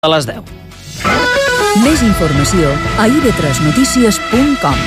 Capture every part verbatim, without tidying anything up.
a les deu. Més informació a i ve tres notícies punt com.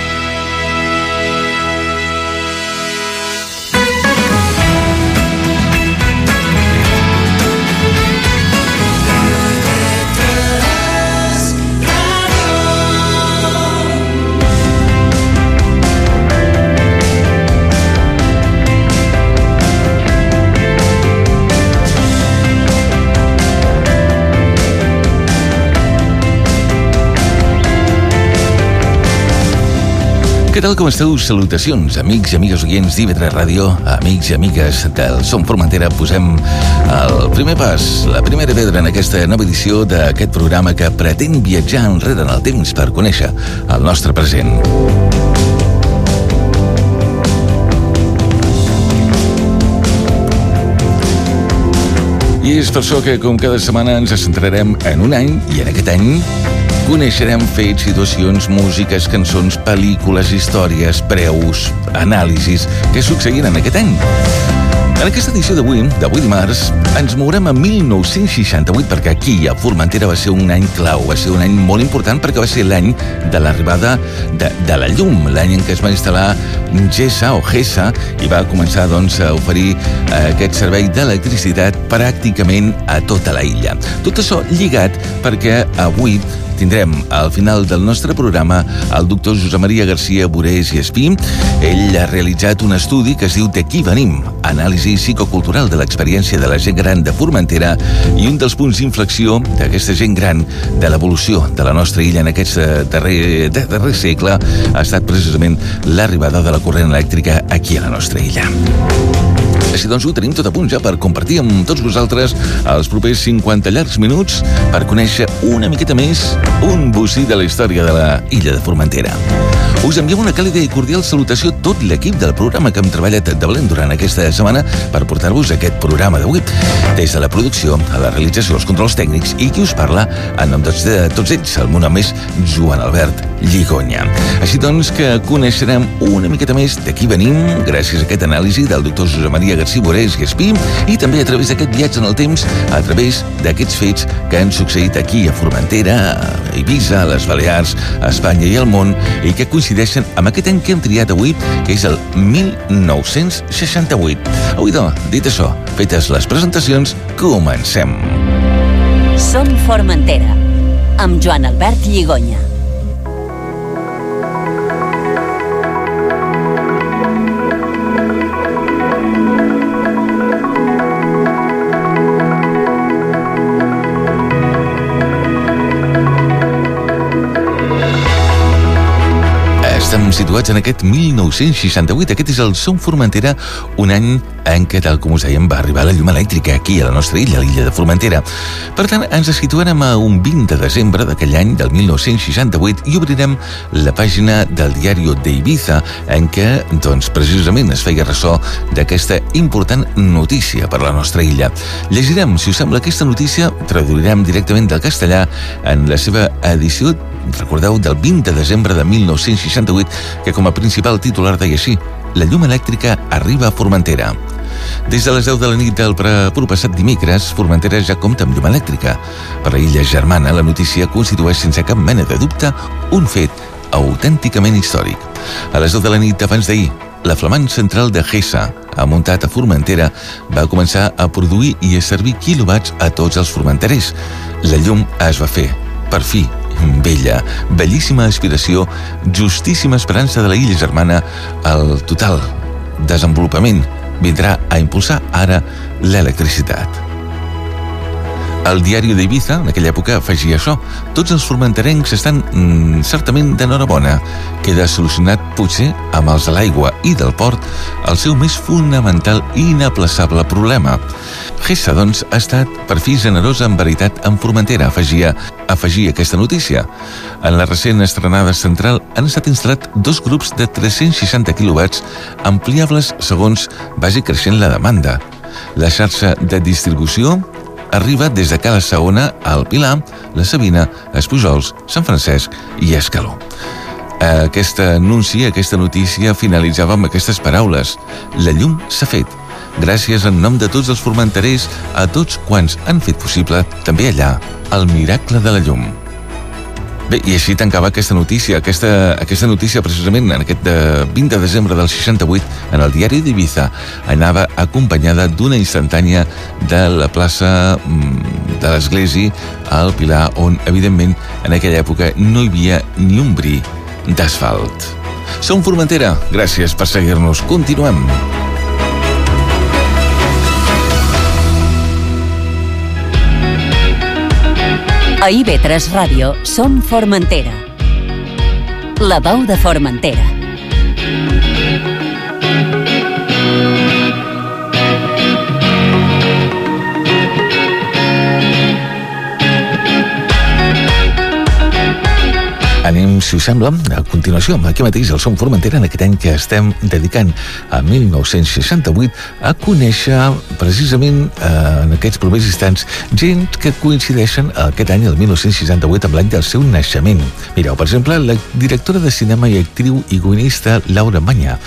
Què tal, com esteu? Salutacions, amics i amigues oients d'I ve tres Ràdio, amics i amigues del Som Formentera. Posem el primer pas, la primera pedra en aquesta nova edició d'aquest programa que pretén viatjar enrere en el temps per conèixer el nostre present. I és per això que, com cada setmana, ens centrarem en un any, i en aquest any coneixerem fets, situacions, músiques, cançons, pel·lícules, històries, preus, anàlisis que succeïren aquest any. En aquesta edició d'avui, d'avui dimarts, ens mourem a mil nou-cents seixanta-vuit perquè aquí, a Formentera, va ser un any clau, va ser un any molt important perquè va ser l'any de l'arribada de, de la llum, l'any en què es va instal·lar GESA o GESA i va començar doncs, a oferir eh, aquest servei d'electricitat pràcticament a tota la illa. Tot això lligat perquè avui tindrem al final del nostre programa el doctor Josep Maria García Borés i Espí. Ell ha realitzat un estudi que es diu D'aquí venim, anàlisi psicocultural de l'experiència de la gent gran de Formentera, i un dels punts d'inflexió d'aquesta gent gran, de l'evolució de la nostra illa en aquest darrer, darrer segle, ha estat precisament l'arribada de la corrent elèctrica aquí a la nostra illa. Així doncs ho tenim tot a punt ja per compartir amb tots vosaltres els propers cinquanta llargs minuts per conèixer una miqueta més un bocí de la història de la illa de Formentera. Us enviem una càlida i cordial salutació a tot l'equip del programa que hem treballat de valent durant aquesta setmana per portar-vos aquest programa d'avui. Des de la producció, a la realització, els controls tècnics i qui us parla, en nom de tots ells, el meu nom és Joan Albert Lligonya. Així doncs que coneixerem una miqueta més d'aquí venim gràcies a aquest anàlisi del doctor Josep Maria García Borés i Espí, i també a través d'aquest viatge en el temps, a través d'aquests fets que han succeït aquí a Formentera, a Eivissa, a les Balears, a Espanya i al món, i que coincideixen amb aquest any que hem triat avui, que és el mil nou-cents seixanta-vuit. Avui, doncs, dit això, fetes les presentacions, comencem. Som Formentera, amb Joan Albert Lligonya. Estem situats en aquest mil nou-cents seixanta-vuit. Aquest és el Som Formentera, un any en què, tal com us dèiem, va arribar la llum elèctrica aquí a la nostra illa, a l'illa de Formentera. Per tant, ens situarem a un vint de desembre d'aquell any, del mil nou-cents seixanta-vuit, i obrirem la pàgina del diari d'Eivissa, en què, doncs, precisament es feia ressò d'aquesta important notícia per a la nostra illa. Llegirem, si us sembla, aquesta notícia, traduirem directament del castellà en la seva edició, recordeu, del vint de desembre de mil nou-cents seixanta-vuit, que com a principal titular deia així: la llum elèctrica arriba a Formentera. Des de les deu de la nit del proppassat dimecres, Formentera ja compta amb llum elèctrica. Per la illa germana, la notícia constitueix sense cap mena de dubte un fet autènticament històric. A les deu de la nit abans d'ahir, la flamant central de GESA, amuntat a Formentera, va començar a produir i a servir quilowatts a tots els formenterers. La llum es va fer, per fi, bella, bellíssima aspiració, justíssima esperança de la illa germana. El total desenvolupament vindrà a impulsar ara l'electricitat. El diari d'Eivissa, en aquella època, afegia això: tots els formenterencs estan mm, certament d'enhorabona. Queda solucionat, potser, amb els de l'aigua i del port, el seu més fonamental i inaplaçable problema. GESA, doncs, ha estat per fi generosa en veritat en Formentera, afegia, afegia aquesta notícia. En la recent estrenada central han estat instal·lat dos grups de tres-cents seixanta quilowatts ampliables segons vagi creixent la demanda. La xarxa de distribució arriba des de Cala Saona al Pilar, la Sabina, Espujols, Sant Francesc i Escaló. Aquest anunci, aquesta notícia finalitzava amb aquestes paraules: la llum s'ha fet. Gràcies en nom de tots els formenterers a tots quants han fet possible, també allà, el miracle de la llum. Bé, i així tancava aquesta notícia, aquesta, aquesta notícia precisament en aquest vint de desembre del seixanta-vuit, en el diari d'Ibiza, anava acompanyada d'una instantània de la plaça de l'Església al Pilar, on, evidentment, en aquella època no hi havia ni un bri d'asfalt. Som Formentera, gràcies per seguir-nos. Continuem. A I V tres Ràdio som Formentera. La veu de Formentera. Anem, si us sembla, a continuació, aquí mateix, al Som Formentera, en aquest any que estem dedicant a mil nou-cents seixanta-vuit a conèixer, precisament, eh, en aquests propers instants, gent que coincideixen aquest any, el mil nou-cents seixanta-vuit, amb l'any del seu naixement. Mireu, per exemple, la directora de cinema i actriu i guionista Laura Manyà,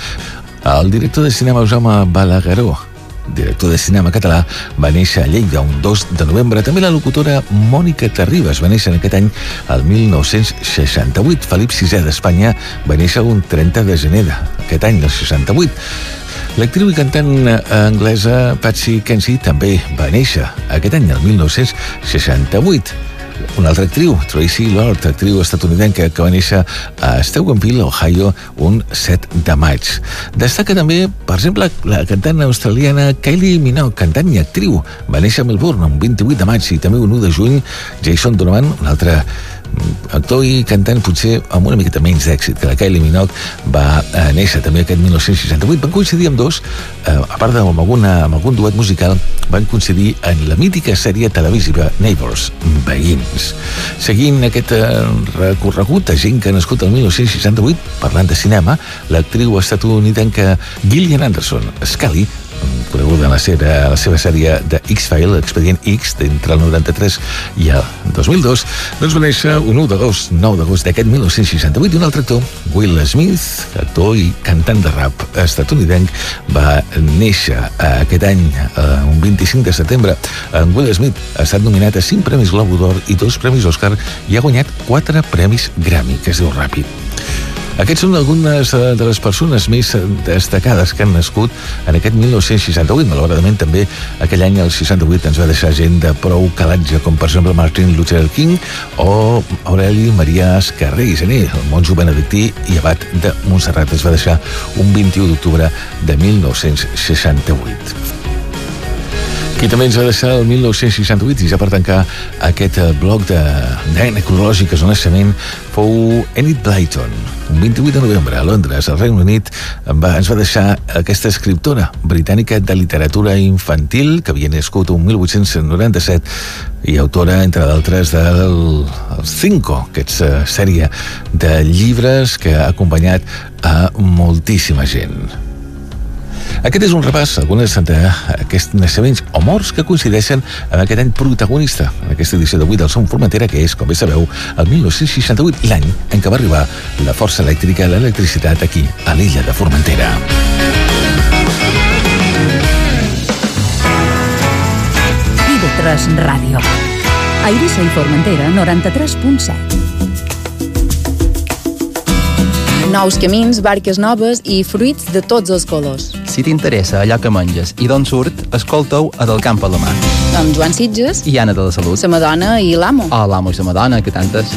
el director de cinema Jaume Balagueró, director de cinema català, va néixer a Lleida un dos de novembre. També la locutora Mònica Terribas va néixer en aquest any, el mil nou-cents seixanta-vuit. Felip sisè d'Espanya va néixer un trenta de gener d'aquest any, del seixanta-vuit. L'actriu i cantant anglesa Patsy Kensit també va néixer aquest any, el mil nou-cents seixanta-vuit. Una altra actriu, Tracy Lord, actriu estatunidenca que va néixer a Steubenville, Ohio, un set de maig. Destaca també, per exemple, la cantant australiana Kylie Minogue, cantant i actriu. Va néixer a Melbourne un vint-i-vuit de maig i també un u de juny. Jason Donovan, un altre actor i cantant potser amb una miqueta menys d'èxit que la Kylie Minogue, va néixer també aquest mil nou-cents seixanta-vuit. Van coincidir amb dos, eh, a part amb, alguna, amb algun duet musical, van coincidir en la mítica sèrie televisiva Neighbours, Veïns. Seguint aquest eh, recorregut de gent que ha nascut el mil nou-cents seixanta-vuit, parlant de cinema, l'actriu estatunidenca Gillian Anderson, Scully, coneguda en la seva, la seva sèrie de X-File, Expedient X, d'entre el noranta-tres i el dos mil dos, doncs va néixer un u d'agost, nou d'agost d'aquest mil nou-cents seixanta-vuit, i un altre actor, Will Smith, actor i cantant de rap estatunidenc, va néixer aquest any, un vint-i-cinc de setembre. En Will Smith ha estat nominat a cinc premis Globo d'Or i dos premis Oscar i ha guanyat quatre premis Grammy, que es diu ràpid. Aquests són algunes de les persones més destacades que han nascut en aquest mil nou-cents seixanta-vuit. Malauradament, també aquell any, el seixanta-vuit, ens va deixar gent de prou calatge, com per exemple Martin Luther King o Aureli Maria Escarré i Gené, el monjo benedictí i abat de Montserrat. Es va deixar un vint-i-u d'octubre de mil nou-cents seixanta-vuit. Qui també ens va deixar el mil nou-cents seixanta-vuit, i ja per tancar aquest bloc de d'any cronològic de naixement, fou Enid Blyton. Un vint-i-vuit de novembre, a Londres, al Regne Unit, va, ens va deixar aquesta escriptora britànica de literatura infantil, que havia nascut un mil vuit-cents noranta-set, i autora, entre d'altres, del Cinco, aquesta sèrie de llibres que ha acompanyat a moltíssima gent. Aquest és un repàs a algunes d'aquests naixements o morts que coincideixen amb aquest any protagonista en aquesta edició d'avui del Som Formentera, que és, com bé sabeu, el mil nou-cents seixanta-vuit, l'any en què va arribar la força elèctrica, l'electricitat aquí, a l'illa de Formentera. I V tres Ràdio. A Eivissa i Formentera, noranta-tres punt set. Nous camins, barques noves i fruits de tots els colors. Si t'interessa allò que menges i d'on surt, escolteu a Del Camp a la Mà. Amb Joan Sitges i Anna de la Salut. Sa Madonna i l'Amo. Oh, l'Amo i sa Madonna, que tantes.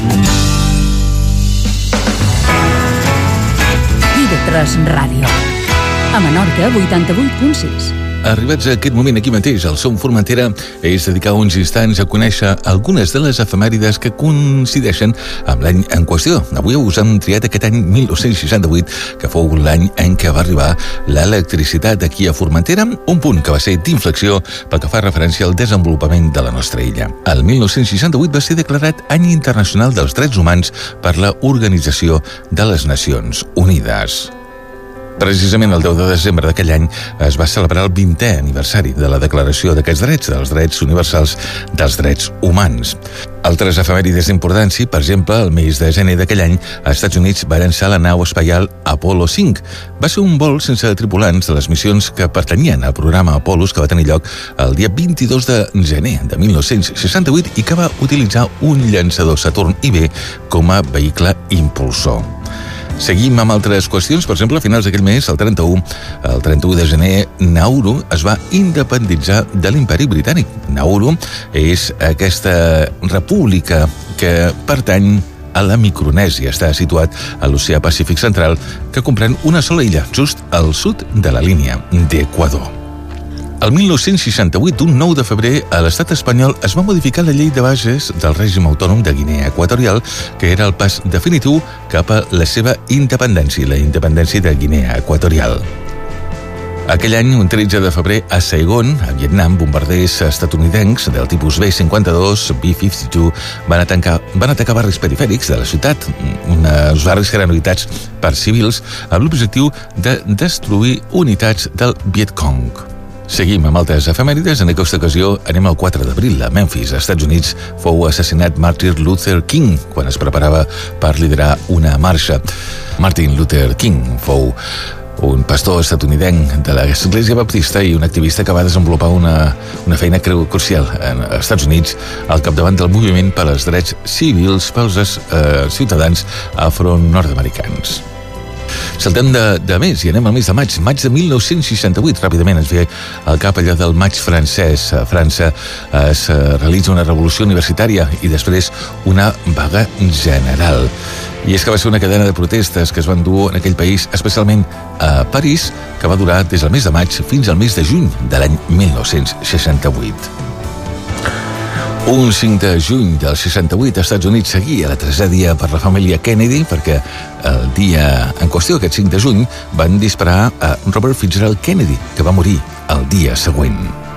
I V tres Ràdio. A Menorca, vuitanta-vuit punt sis. Arribats a aquest moment aquí mateix, al Som Formentera, és dedicar uns instants a conèixer algunes de les efemèrides que coincideixen amb l'any en qüestió. Avui us hem triat aquest any mil nou-cents seixanta-vuit, que fou l'any en què va arribar l'electricitat aquí a Formentera, un punt que va ser d'inflexió pel que fa referència al desenvolupament de la nostra illa. El mil nou-cents seixanta-vuit va ser declarat Any Internacional dels Drets Humans per la Organització de les Nacions Unides. Precisament el deu de desembre d'aquell any es va celebrar el vintè aniversari de la Declaració d'aquests drets, dels drets universals dels drets humans. Altres efemèrides d'importància, per exemple, el mes de gener d'aquell any, als Estats Units va llançar la nau espacial Apollo cinc. Va ser un vol sense tripulants de les missions que pertanyien al programa Apollos, que va tenir lloc el dia vint-i-dos de gener de mil nou-cents seixanta-vuit i que va utilitzar un llançador Saturn I B com a vehicle impulsor. Seguim amb altres qüestions. Per exemple, a finals d'aquell mes, el trenta-u, el trenta-u de gener, Nauru es va independitzar de l'Imperi Britànic. Nauru és aquesta república que pertany a la Micronèsia. Està situat a l'Oceà Pacífic Central, que comprèn una sola illa, just al sud de la línia d'Equador. El mil nou-cents seixanta-vuit, un nou de febrer, a l'estat espanyol es va modificar la llei de bases del règim autònom de Guinea Equatorial, que era el pas definitiu cap a la seva independència, la independència de Guinea Equatorial. Aquell any, un tretze de febrer, a Saigon, a Vietnam, bombarders estatunidencs del tipus B cinquanta-dos, B cinquanta-dos, van atacar, van atacar barris perifèrics de la ciutat, uns barris que eren habitats per civils, amb l'objectiu de destruir unitats del Vietcong. Seguim amb altres efemèrides. En aquesta ocasió anem al quatre d'abril. A Memphis, als Estats Units, fou assassinat Martin Luther King quan es preparava per liderar una marxa. Martin Luther King fou un pastor estatunidenc de l'Església Baptista i un activista que va desenvolupar una, una feina crucial als Estats Units al capdavant del moviment per als drets civils pels eh, ciutadans afro-nord-americans. Saltem de, de mes i anem al mes de maig. Maig de mil nou-cents seixanta-vuit. Ràpidament ens ve al cap allò del maig francès. A França es realitza una revolució universitària i després una vaga general. I és que va ser una cadena de protestes que es van dur en aquell país, especialment a París, que va durar des del mes de maig fins al mes de juny de l'any mil nou-cents seixanta-vuit. Un cinc de juny del seixanta-vuit, als Estats Units seguia la tragèdia per la família Kennedy, perquè el dia en qüestió, aquest cinc de juny, van disparar a Robert Fitzgerald Kennedy, que va morir el dia següent.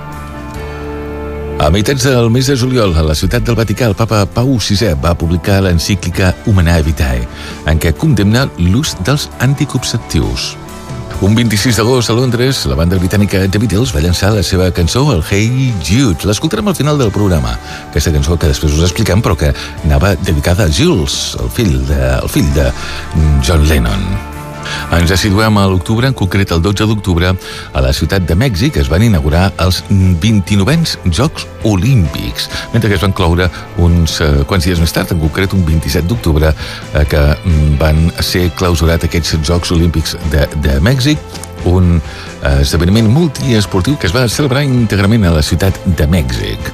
A meitats del mes de juliol, a la ciutat del Vaticà, el papa Pau sisè va publicar l'encíclica Humanae Vitae, en què condemna l'ús dels anticonceptius. Un vint-i-sis d'agost a Londres, la banda britànica The Beatles va llançar la seva cançó, el Hey Jude. L'escoltarem al final del programa. Aquesta cançó que després us expliquem, però que anava dedicada a Jules, el fill de, el fill de John Lennon. Ens situem a l'octubre, en concret el dotze d'octubre, a la ciutat de Mèxic es van inaugurar els vint-i-novens Jocs Olímpics, mentre que es van cloure uns eh, quants dies més tard, en concret un vint-i-set d'octubre, eh, que van ser clausurat aquests Jocs Olímpics de, de Mèxic, un eh, esdeveniment multiesportiu que es va celebrar íntegrament a la ciutat de Mèxic.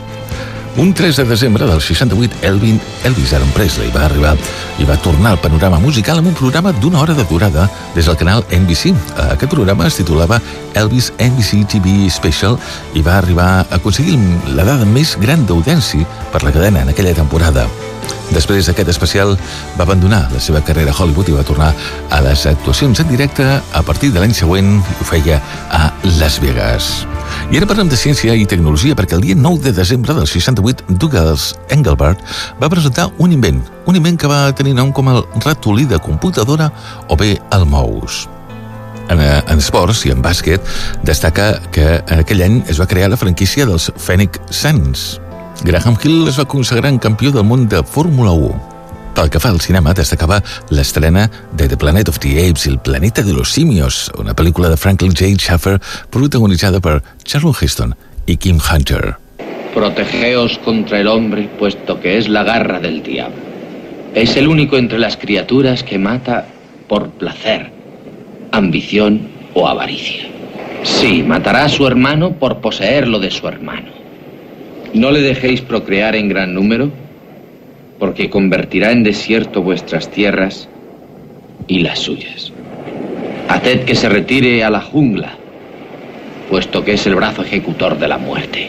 Un tres de desembre del seixanta-vuit, Elvin, Elvis Aaron Presley va arribar i va tornar al panorama musical amb un programa d'una hora de durada des del canal N B C. Aquest programa es titulava Elvis N B C T V Special i va arribar a aconseguir la dada més gran d'audiència per la cadena en aquella temporada. Després d'aquest especial va abandonar la seva carrera a Hollywood i va tornar a les actuacions en directe a partir de l'any següent i ho feia a Las Vegas. I ara parlem de ciència i tecnologia perquè el dia nou de desembre del seixanta-vuit Douglas Engelbart va presentar un invent, un invent que va tenir nom com el ratolí de computadora o bé el mouse. En, en esports i en bàsquet destaca que en aquell any es va crear la franquícia dels Phoenix Suns. Graham Hill es va consagrar en campió del món de Fórmula u. Pel que fa al cinema, destacava l'estrena de The Planet of the Apes, El planeta de los simios, una pel·lícula de Franklin J. Schaeffer protagonitzada per Charlton Heston y Kim Hunter. Protegeos contra el hombre, puesto que es la garra del diablo. Es el único entre las criaturas que mata por placer, ambición o avaricia. Sí, matará a su hermano por poseer lo de su hermano. No le dejéis procrear en gran número, porque convertirá en desierto vuestras tierras y las suyas. Haced que se retire a la jungla, puesto que es el brazo ejecutor de la muerte.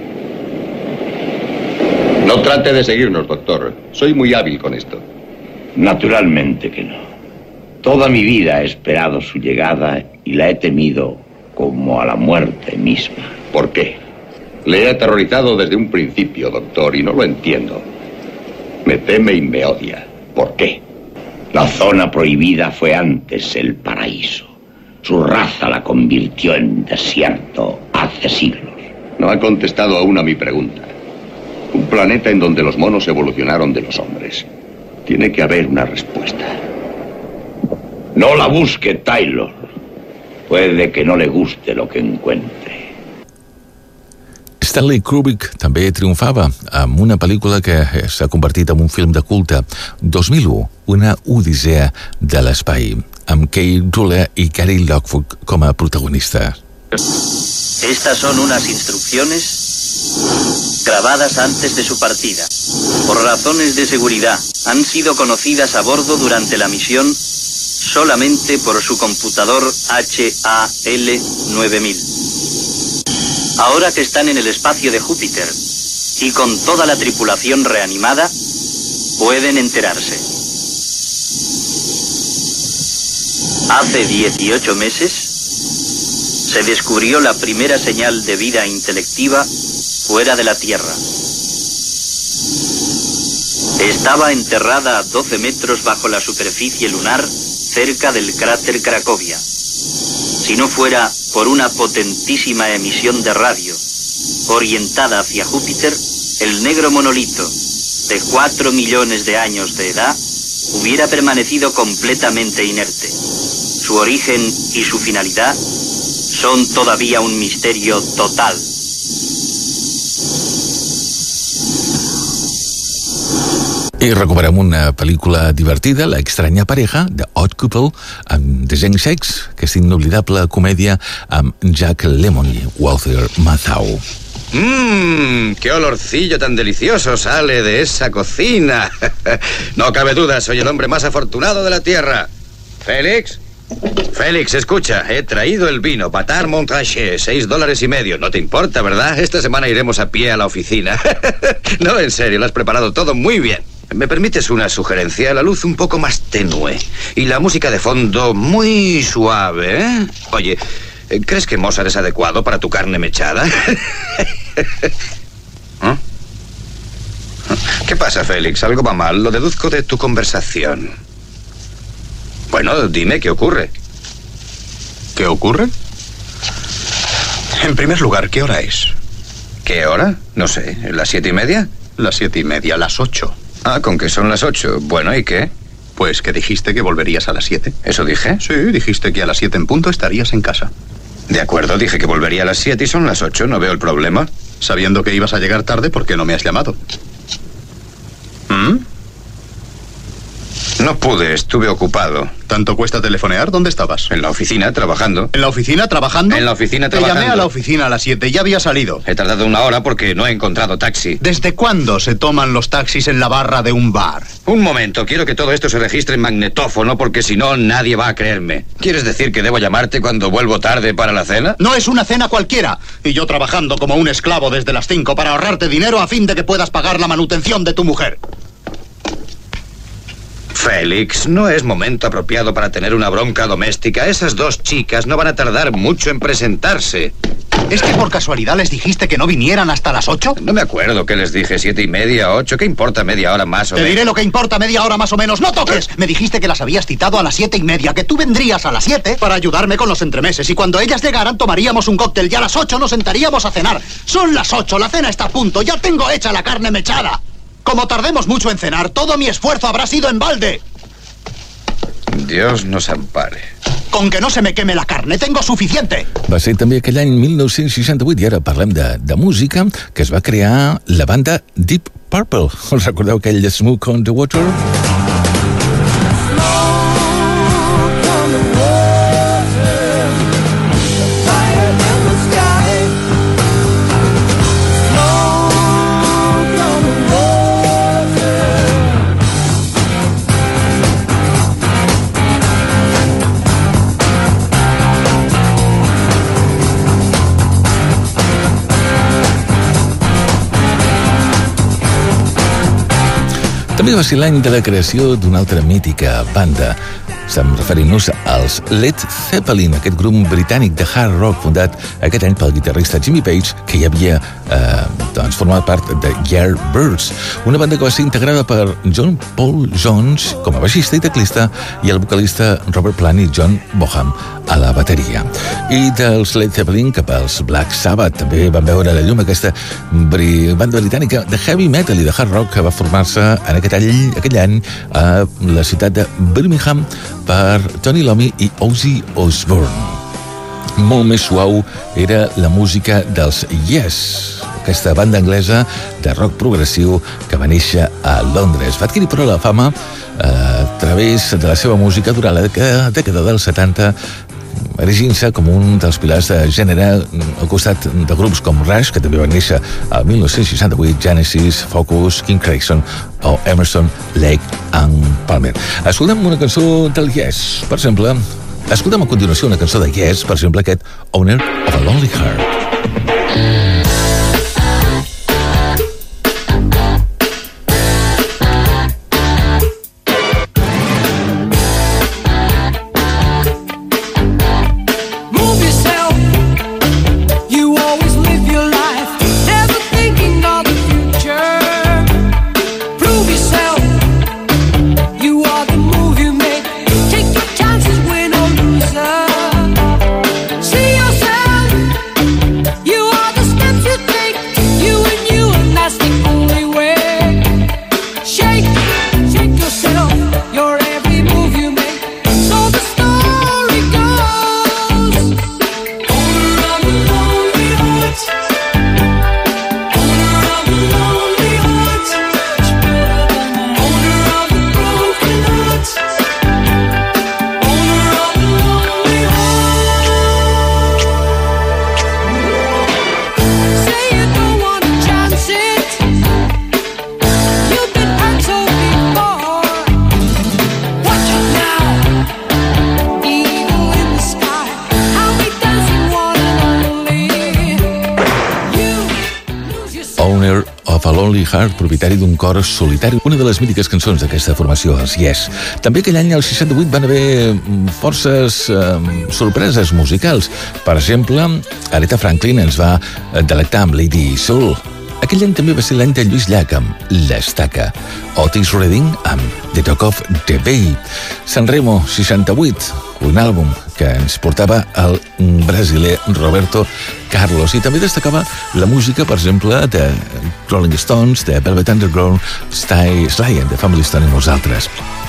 No trate de seguirnos, doctor. Soy muy hábil con esto. Naturalmente que no. Toda mi vida he esperado su llegada y la he temido como a la muerte misma. ¿Por qué? Le he aterrorizado desde un principio, doctor, y no lo entiendo. Me teme y me odia. ¿Por qué? La zona prohibida fue antes el paraíso. Su raza la convirtió en desierto hace siglos. No ha contestado aún a mi pregunta. Un planeta en donde los monos evolucionaron de los hombres. Tiene que haber una respuesta. No la busque, Taylor. Puede que no le guste lo que encuentre. Stanley Kubrick també triomfava amb una pel·lícula que s'ha convertit en un film de culte. dos mil u, una odissea de l'espai, amb Kate Ruller y Gary Lockwood com a protagonistas. Estas son unas instrucciones grabadas antes de su partida. Por razones de seguridad, han sido conocidas a bordo durante la misión solamente por su computador H A L nueve mil. Ahora que están en el espacio de Júpiter y con toda la tripulación reanimada, pueden enterarse. Hace dieciocho meses se descubrió la primera señal de vida intelectiva fuera de la Tierra. Estaba enterrada a doce metros bajo la superficie lunar, cerca del cráter Cracovia. Si no fuera por una potentísima emisión de radio orientada hacia Júpiter, el negro monolito, de cuatro millones de años de edad, hubiera permanecido completamente inerte. Su origen y su finalidad son todavía un misterio total. I recuperem una pel·lícula divertida, La extraña pareja, de Odd Couple, amb The Young Sex, que és inoblidable comèdia amb Jack Lemmon y Walter Matthau. Mmm, qué olorcillo tan delicioso sale de esa cocina. No cabe duda, soy el hombre más afortunado de la tierra. ¿Félix? Félix, escucha, he traído el vino Patar Montrachet, seis dólares y medio. No te importa, ¿verdad? Esta semana iremos a pie a la oficina. No, en serio, lo has preparado todo muy bien. ¿Me permites una sugerencia? La luz un poco más tenue y la música de fondo muy suave, ¿eh? Oye, ¿crees que Mozart es adecuado para tu carne mechada? ¿Ah? ¿Qué pasa, Félix? ¿Algo va mal? Lo deduzco de tu conversación. Bueno, dime, ¿qué ocurre? ¿Qué ocurre? En primer lugar, ¿qué hora es? ¿Qué hora? No sé, ¿las siete y media? Las siete y media, las ocho. Ah, ¿con que son las ocho? Bueno, ¿y qué? Pues que dijiste que volverías a las siete. ¿Eso dije? Sí, dijiste que a las siete en punto estarías en casa. De acuerdo, dije que volvería a las siete y son las ocho, no veo el problema. Sabiendo que ibas a llegar tarde, ¿por qué no me has llamado? ¿Mm? No pude, estuve ocupado. ¿Tanto cuesta telefonear? ¿Dónde estabas? En la oficina, trabajando. ¿En la oficina, trabajando? En la oficina, trabajando. Te llamé a la oficina a las siete, ya había salido. He tardado una hora porque no he encontrado taxi. ¿Desde cuándo se toman los taxis en la barra de un bar? Un momento, quiero que todo esto se registre en magnetófono porque si no, nadie va a creerme. ¿Quieres decir que debo llamarte cuando vuelvo tarde para la cena? No es una cena cualquiera. Y yo trabajando como un esclavo desde las cinco para ahorrarte dinero a fin de que puedas pagar la manutención de tu mujer. Félix, no es momento apropiado para tener una bronca doméstica. Esas dos chicas no van a tardar mucho en presentarse. ¿Es que por casualidad les dijiste que no vinieran hasta las ocho? No me acuerdo qué les dije, siete y media, ocho. ¿Qué importa media hora más o menos? Te diré lo que importa media hora más o menos. ¡No toques! Me dijiste que las habías citado a las siete y media, que tú vendrías a las siete para ayudarme con los entremeses. Y cuando ellas llegaran tomaríamos un cóctel y a las ocho nos sentaríamos a cenar. Son las ocho, la cena está a punto. Ya tengo hecha la carne mechada. Como tardemos mucho en cenar, todo mi esfuerzo habrá sido en balde. Dios nos ampare. Con que no se me queme la carne, tengo suficiente. Va ser també aquell any mil nou-cents seixanta-vuit, i ara parlem de, de música, que es va crear la banda Deep Purple. Us recordeu aquell de Smoke on the Water? També va ser l'any de la creació d'una altra mítica banda, Estem referint-nos als Led Zeppelin, aquest grup britànic de hard rock fundat aquest any pel guitarrista Jimmy Page, que ja havia eh, doncs, format part de Yardbirds, una banda que va ser integrada per John Paul Jones com a baixista i teclista i el vocalista Robert Plant i John Bonham a la bateria. I dels Led Zeppelin cap als Black Sabbath també van veure la llum aquesta bri- banda britànica de heavy metal i de hard rock que va formar-se en aquest any, aquell any a la ciutat de Birmingham per Tony Iommi i Ozzy Osbourne. Molt més suau era la música dels Yes, aquesta banda anglesa de rock progressiu que va néixer a Londres. Va adquirir però la fama eh, a través de la seva música durant la dècada, dècada dels setanta, erigint-se com un dels pilars de gènere al costat de grups com Rush, que també van néixer al dinou seixanta-vuit, Genesis, Focus, King Crimson o Emerson, Lake and Palmer. Escoltem una cançó del Yes, per exemple. Escoltem a continuació una cançó de Yes, per exemple aquest Owner of a Lonely Heart. Heart, propietari d'un cor solitari, una de les mítiques cançons d'aquesta formació, els Yes. També aquell any, al seixanta-vuit, van haver forces eh, sorpreses musicals. Per exemple, Aretha Franklin ens va delectar amb Lady Soul. Aquell any també va ser l'any de Lluís Llach amb L'Estaca. Otis Redding amb The Talk of the Bay. Sanremo, seixanta-vuit, un àlbum que ens portava el brasiler Roberto Carlos, i també destacava la música, per exemple, de Rolling Stones, de Velvet Underground, Sly and the Family Stone i molts altres.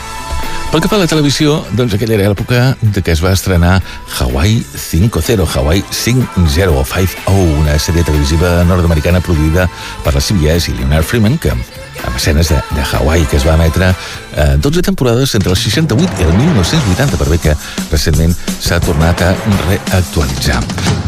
Pel que fa a la televisió, doncs aquella era l'època de que es va estrenar Hawaii cinc cero, Hawaii cinc zero o cinc zero, una sèrie televisiva nord-americana produïda per la C B S i Leonard Freeman, que amb escenes de, de Hawaii, que es va emetre eh, dotze temporades entre el seixanta-vuit i el dinou vuitanta, per bé que recentment s'ha tornat a reactualitzar.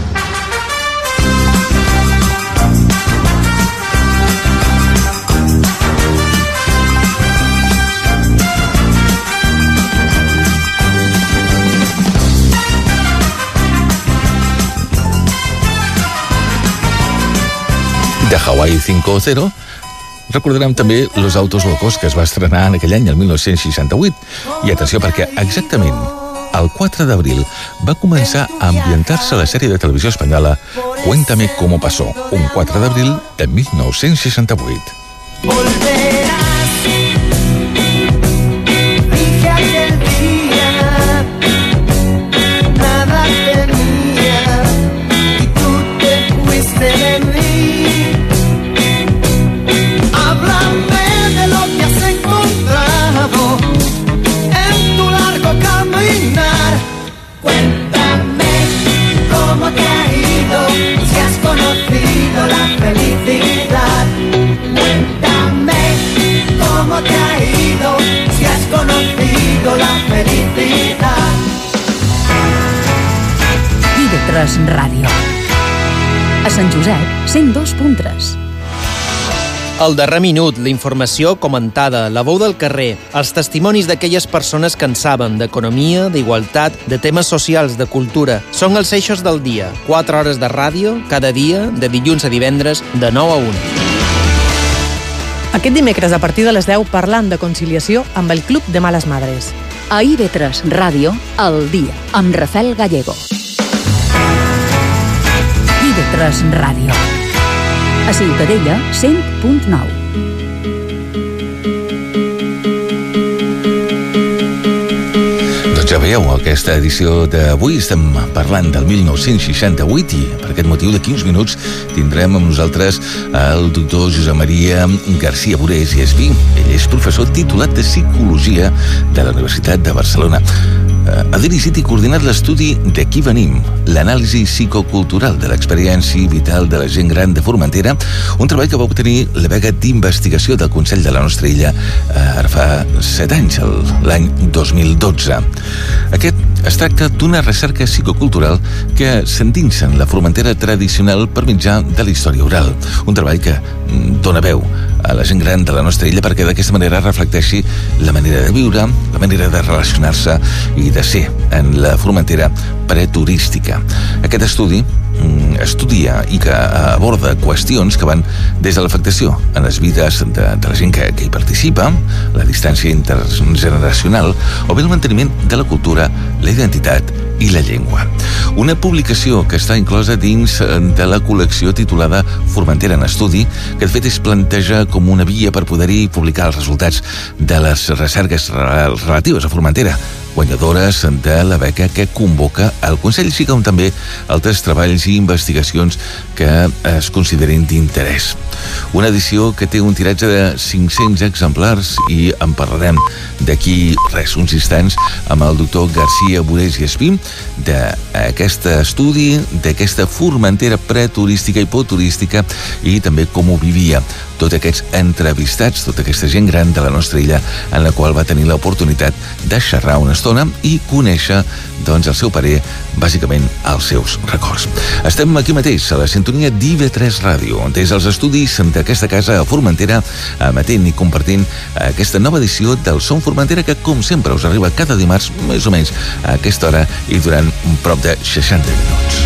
De Hawaii cinc cero recordarem també Los Autos Locos, que es va estrenar en aquell any, el dinou seixanta-vuit. I atenció, perquè exactament el quatre d'abril va començar a ambientar-se la sèrie de televisió espanyola Cuéntame cómo pasó, un quatre d'abril de dinou seixanta-vuit. Ràdio. A Sant Josep, cent dos punt tres. El darrer minut, la informació comentada, la veu del carrer, els testimonis d'aquelles persones que en saben, d'economia, d'igualtat, de temes socials, de cultura, són els eixos del dia. Quatre hores de ràdio, cada dia, de dilluns a divendres, de nou a una. Aquest dimecres, a partir de les deu, parlant de conciliació amb el Club de Males Madres. A I V tres Ràdio, al dia, amb Rafael Gallego. I V tres Ràdio. A Ciutadella, cent punt nou. Ja veieu, aquesta edició d'avui estem parlant del mil nou-cents seixanta-vuit i per aquest motiu d'aquí uns minuts tindrem amb nosaltres el doctor Josep Maria García Burés i Espí. Ell és professor titulat de Psicologia de la Universitat de Barcelona. Ha dirigit i coordinat l'estudi D'aquí venim, l'anàlisi psicocultural de l'experiència vital de la gent gran de Formentera, un treball que va obtenir la beca d'investigació del Consell de la nostra illa ara fa set anys, l'any dos mil dotze. Aquest es tracta d'una recerca psicocultural que s'endinsa en la Formentera tradicional per mitjà de la història oral. Un treball que dona veu a la gent gran de la nostra illa perquè d'aquesta manera reflecteixi la manera de viure, la manera de relacionar-se i de ser en la Formentera preturística. Aquest estudi estudia i que aborda qüestions que van des de l'afectació en les vides de, de la gent que, que hi participa, la distància intergeneracional o bé el manteniment de la cultura, la identitat i la llengua. Una publicació que està inclosa dins de la col·lecció titulada Formentera en Estudi, que de fet es planteja com una via per poder-hi publicar els resultats de les recerques relatives a Formentera, guanyadores de la beca que convoca el Consell, així com també altres treballs i investigacions que es considerin d'interès. Una edició que té un tiratge de cinc-cents exemplars i en parlarem d'aquí res, uns instants, amb el doctor García Burés i Espí, d'aquest estudi, d'aquesta Formentera preturística i postturística i també com ho vivia tots aquests entrevistats, tota aquesta gent gran de la nostra illa en la qual va tenir l'oportunitat de xerrar una estona i conèixer, doncs, el seu parer, bàsicament els seus records. Estem aquí mateix, a la sintonia d'I V tres Ràdio, des dels estudis d'aquesta casa a Formentera, emetent i compartint aquesta nova edició del Som Formentera que, com sempre, us arriba cada dimarts, més o menys a aquesta hora i durant un prop de seixanta minuts.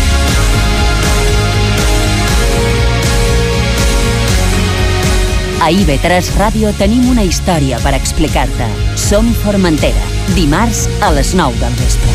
A I V tres Ràdio tenim una història per explicar-te. Som Formentera, dimarts a les nou del vespre.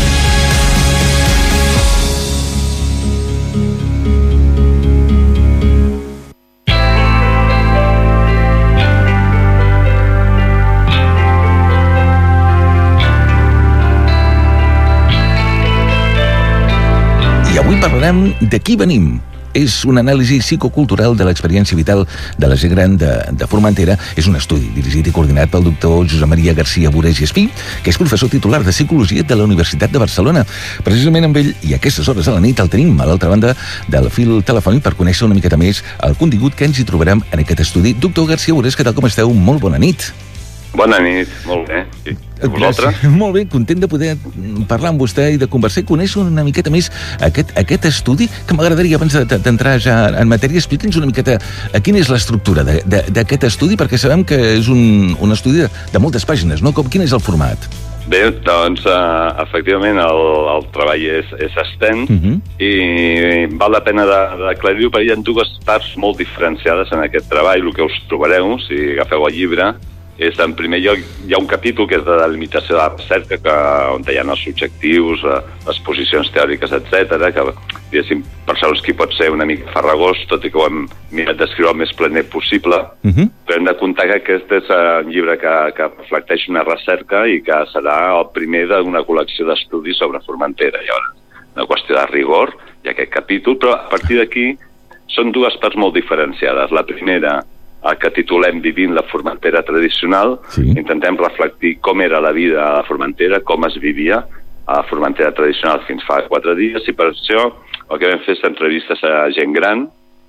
I avui parlarem D'aquí venim. És una anàlisi psicocultural de l'experiència vital de la gent gran de, de Formentera. És un estudi dirigit i coordinat pel doctor Josep Maria García Burés i Espí, que és professor titular de Psicologia de la Universitat de Barcelona. Precisament amb ell, i a aquestes hores de la nit, el tenim a l'altra banda del fil telefònic per conèixer una miqueta més el contingut que ens hi trobarem en aquest estudi. Doctor García Burés, què tal, com esteu? Molt bona nit. Bona nit, molt bé. I vosaltres? Molt bé, content de poder parlar amb vostè i de conversar i conèixer una miqueta més aquest, aquest estudi, que m'agradaria, abans d'entrar ja en matèria, explica'ns una miqueta quina és l'estructura d'aquest estudi, perquè sabem que és un, un estudi de, de moltes pàgines, no? Com, quin és el format? Bé, doncs, uh, efectivament, el, el treball és, és extens uh-huh. i val la pena d'aclarir-ho, perquè hi ha dues parts molt diferenciades en aquest treball. El que us trobareu, si agafeu el llibre, és, en primer lloc, hi ha un capítol que és de delimitació de la recerca, que, on hi ha els objectius, les posicions teòriques, etcètera, que, diguéssim, per segons qui pot ser una mica farragós, tot i que ho hem mirat d'escriure el més planer possible, uh-huh. però hem de comptar que aquest és un llibre que, que reflecteix una recerca i que serà el primer d'una col·lecció d'estudis sobre Formentera. Llavors, una qüestió de rigor, hi ha aquest capítol, però a partir d'aquí són dues parts molt diferenciades. La primera, el que titulem Vivint la Formentera tradicional, sí. Intentem reflectir com era la vida a la Formentera, com es vivia a la Formentera tradicional fins fa quatre dies, i per això el que vam fer és entrevistes a gent gran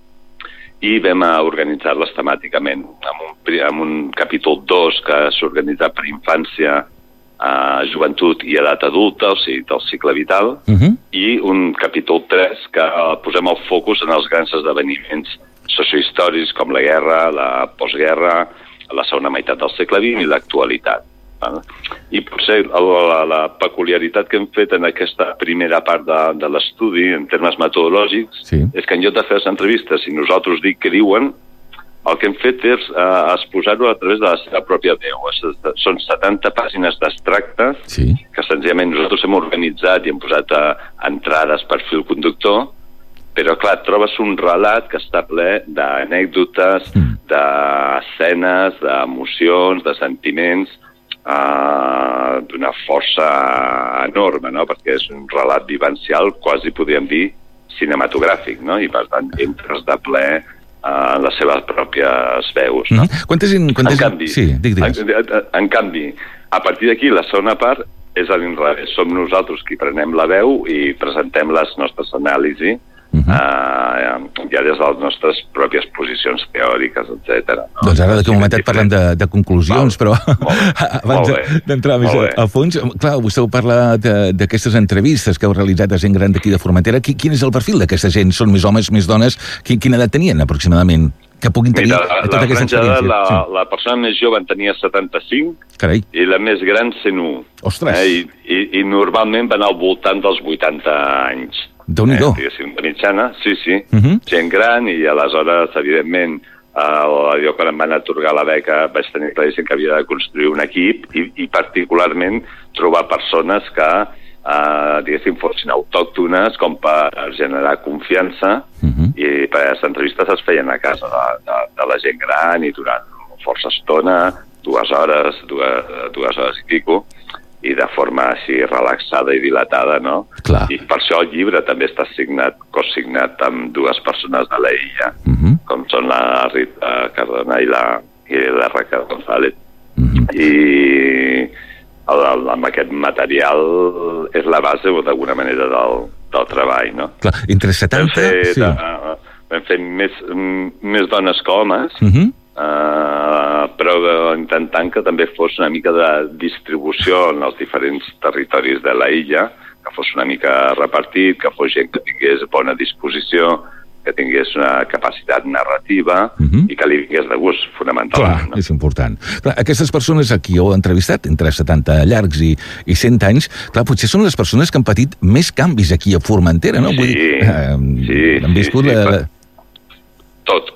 i vam organitzar-les temàticament amb un, amb un capítol dos que s'organitza per infància, a joventut i edat adulta, o sigui, del cicle vital, uh-huh. i un capítol tres que posem el focus en els grans esdeveniments sociohistòrics com la guerra, la postguerra, la segona meitat del segle vint i l'actualitat. I potser la, la peculiaritat que hem fet en aquesta primera part de, de l'estudi, en termes metodològics, sí. és que en lloc de fer les entrevistes i nosaltres dir què diuen, el que hem fet és uh, exposar-ho a través de la seva pròpia veu. Són setanta pàgines d'extractes sí. que senzillament nosaltres hem organitzat i hem posat uh, entrades per fil conductor, però clar, trobes un relat que està ple d'anècdotes, mm. d'escenes, d'emocions, de sentiments, uh, d'una força enorme, no? Perquè és un relat vivencial, quasi podríem dir cinematogràfic, no? I per tant entres de ple en les seves pròpies veus, no? Mm-hmm. Quantes... quantes... En canvi, sí, dic, digues. En, en canvi, a partir d'aquí, la segona part és a l'inrevés. Som nosaltres qui prenem la veu i presentem les nostres anàlisis mm-hmm. uh, ja des de les nostres pròpies posicions teòriques, etcètera. No? Doncs ara d'aquí un momentet parlem de, de conclusions, val, però abans d'entrar més a, a fons, clar, vostè ho parla d'aquestes entrevistes que heu realitzat a gent gran d'aquí de Formentera. Qui, quin és el perfil d'aquesta gent? Són més homes, més dones? Quin, quina edat tenien aproximadament? Que puguin tenir Mira, tota aquesta experiència. La, sí. la persona més jove en tenia setanta-cinc. Carai. I la més gran cent u. Ostres. Eh? I, i, I normalment van al voltant dels vuitanta anys. Déu-n'hi-do. Eh? Diguéssim, de mitjana, sí, sí. Uh-huh. Gent gran i aleshores, evidentment, eh, jo quan em van atorgar la beca vaig tenir claríssim que havia de construir un equip i, i particularment trobar persones que Uh, diguéssim, fossin autòctones com per generar confiança uh-huh. i per les entrevistes es feien a casa de, de, de la gent gran i durant força estona, dues hores, dues, dues hores i pico, i de forma així relaxada i dilatada, no? Clar. I per això el llibre també està signat, cosignat amb dues persones de la illa, uh-huh. com són la Rita Cardona i la, i la Raquel González. Uh-huh. I El, el, amb aquest material és la base, d'alguna manera, del, del treball, no? Clar, entre setanta... Vam fer, sí. uh, vam fer més, més dones que homes, uh-huh. uh, però intentant que també fos una mica de distribució en els diferents territoris de la illa, que fos una mica repartit, que fos gent que tingués bona disposició, que tingués una capacitat narrativa uh-huh. i que li vingués de gust, fonamentalment. Clar, no? és important. Clar, aquestes persones a qui heu entrevistat, entre setanta llargs i, i cent anys, clar, potser són les persones que han patit més canvis aquí a Formentera, no? Sí, Vull dir, eh, sí, han viscut sí, sí, la... per... Tot.